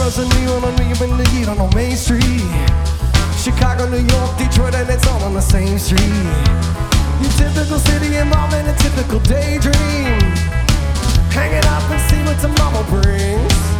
colors of neon on even the heat on Main Street. Chicago, New York, Detroit, and it's all on the same street. Your typical city involved in a typical daydream, hanging out and see what tomorrow brings.